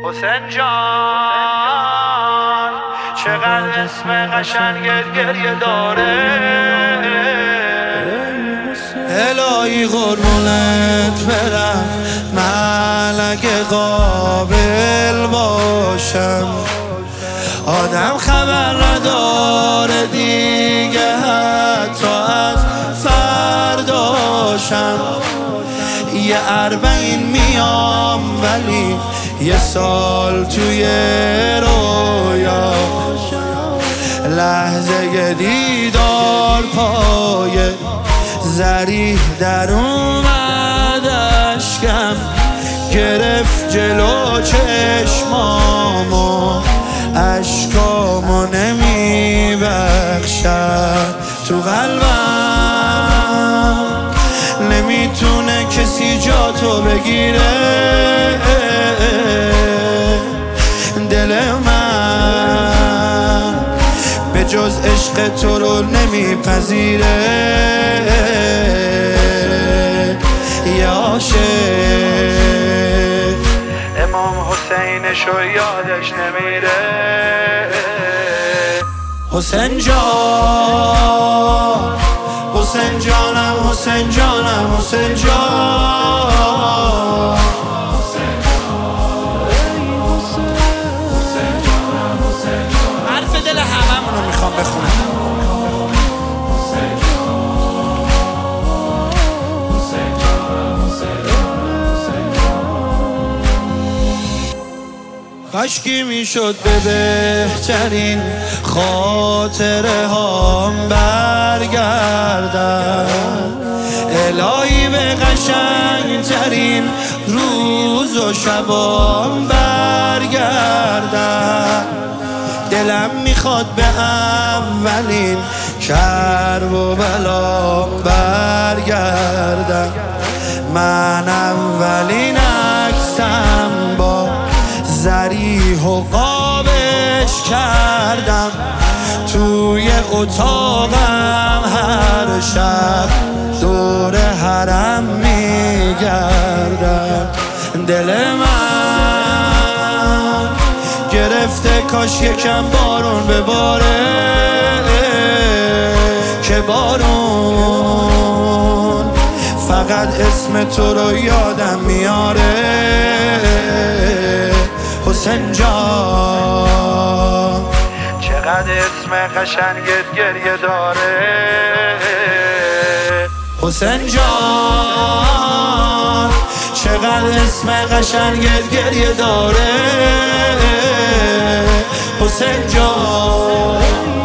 حسین جان چقدر اسم قشنگت گریه داره. الهی قربونت برم من اگه قابل باشم، آدم خبر نداره دیگه حتی از فرداشم. یه 40 میام ولی یه سال توی رویا، لحظه دیدار پای زریح در اومد، اشکم گرفت جلو چشمامو، اشکامو نمیبخشد تو قلبم، نمیتونه کسی جا تو بگیره. دل من به جز عشق تو رو نمیپذیره. یه عاشق امام حسینشو یادش نمیره. حسین جان، حسین جانم، حسین جانم، حسین جان، حرف دل هممونو میخوام بخونم. کاشکی میشد به بهترین خاطره هام برگردم، الهی به قشنگترین روز و شبام برگردم. دلم میخواد به اولین کرب و بلام برگردم. من اولین عکسم با زریح و قابش کردم، توی اتاقم هر شب دور حرم میگردم. دل من گرفته کاش یکم بارون بباره، که بارون فقط اسم تو رو یادم میاره. حسین جان چقدر اسم قشنگت گریه داره. حسین جان چقدر اسم قشنگت گریه داره. حسین جان